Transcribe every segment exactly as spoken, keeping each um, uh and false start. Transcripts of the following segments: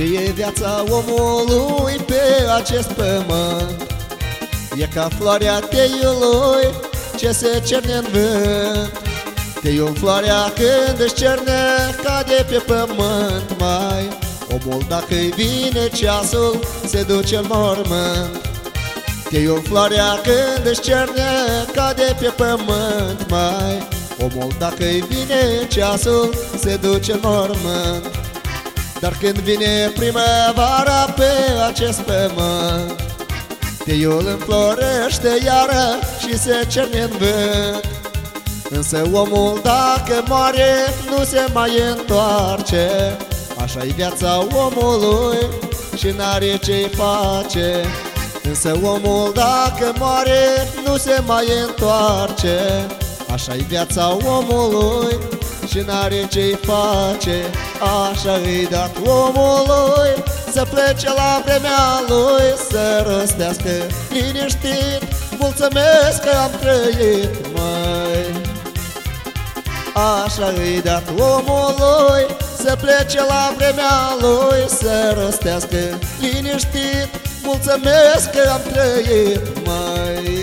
Știe viața omului pe acest pământ, e ca floarea teiului ce se cerne în vânt. Teiul, floarea, când își cerne, cade pe pământ, mai omul, dacă-i vine ceasul, se duce în mormânt. Teiul, floarea, când își cerne, cade pe pământ, mai omul, dacă-i vine ceasul, se duce în mormânt. Dar când vine primăvara pe acest pământ, teiul înflorește iară și se cerne în vânt. Însă omul, dacă moare, nu se mai întoarce, așa-i viața omului și n-are ce-i face. Însă omul, dacă moare, nu se mai întoarce, așa-i viața omului și n-are ce-i face. Așa-i dat omului să plece la vremea lui, să răstească liniștit, mulțumesc că am trăit, măi. Așa-i dat omului să plece la vremea lui, să răstească liniștit, mulțumesc că am trăit, măi.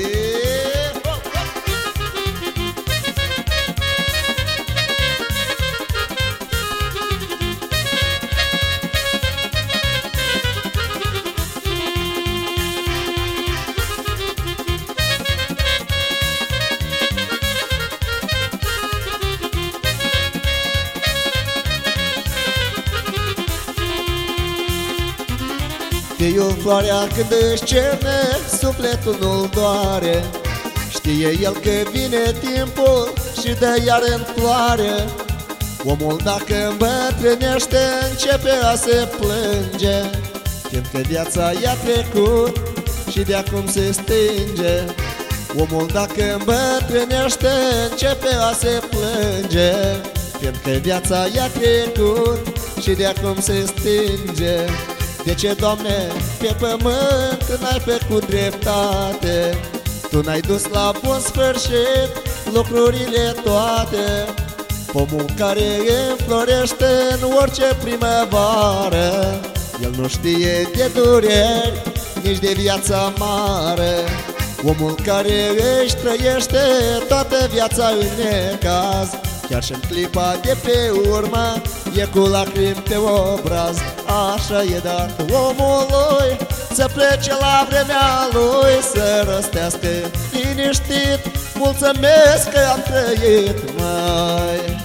Teiul, floarea, când își cerne, sufletul nu-l doare. Știe el că vine timpul și dă iar în floare. Omul, dacă îmbătrânește, începe a se plânge, fiindcă viața i-a trecut și de-acum se stinge. Omul, dacă îmbătrânește, începe a se plânge, fiindcă viața i-a trecut și de-acum se stinge. De ce, Doamne, pe pământ n-ai făcut dreptate? Tu n-ai dus la bun sfârșit lucrurile toate. Pomul care înflorește în orice primăvară, el nu știe de dureri, nici de viața mare. Omul care își trăiește toată viața în necaz, chiar și în clipa de pe urmă e cu lacrimi pe obraz. Așa e dat omului să plece la vremea lui, să răstească liniștit, mulțumesc că am trăit, măi.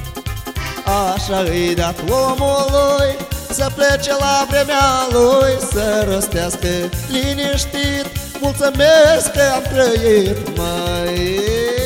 Așa-i dat omului să plece la vremea lui, să răstească liniștit, mulțumesc că am trăit, măi.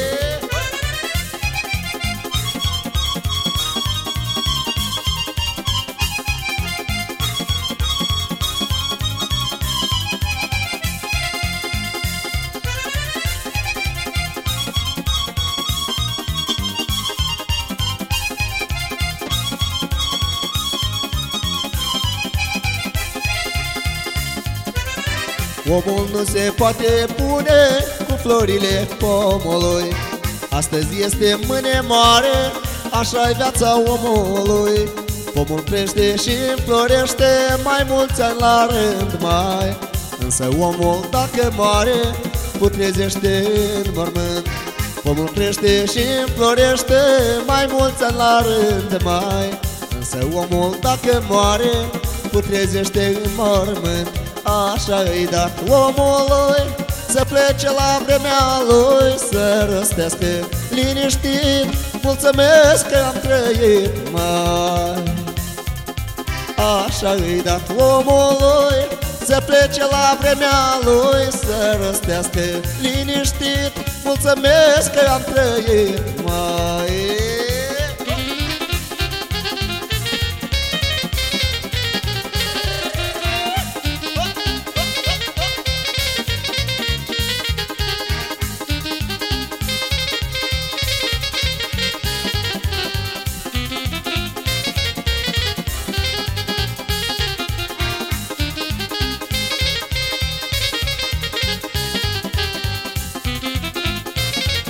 Omul nu se poate pune cu florile pomului, astăzi este, mâine moare, așa-i viața omului. Pomul crește și înflorește mai mulți ani la rând, mai însă omul, dacă moare, putrezește în mormânt. Pomul crește și înflorește mai mulți ani la rând, mai însă omul, dacă moare, putrezește în mormânt. Așa-i dat omului să plece la vremea lui, să răstească liniștit, mulțumesc că am trăit, măi. Așa-i dat omului să plece la vremea lui, să răstească liniștit, mulțumesc că am trăit, măi.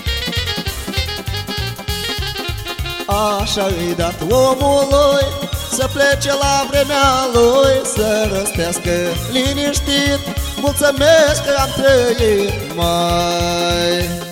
Așa-i dat omului să plece la vremea lui, să răstească liniștit. Mulțumesc că am trăit, mai.